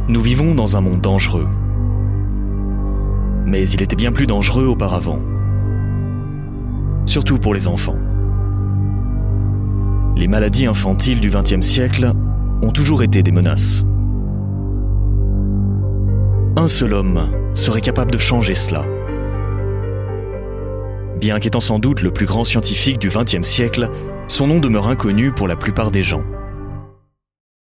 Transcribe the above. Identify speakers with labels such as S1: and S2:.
S1: Nous vivons dans un monde dangereux. Mais il était bien plus dangereux auparavant. Surtout pour les enfants. Les maladies infantiles du XXe siècle ont toujours été des menaces. Un seul homme serait capable de changer cela. Bien qu'étant sans doute le plus grand scientifique du XXe siècle, son nom demeure inconnu pour la plupart des gens.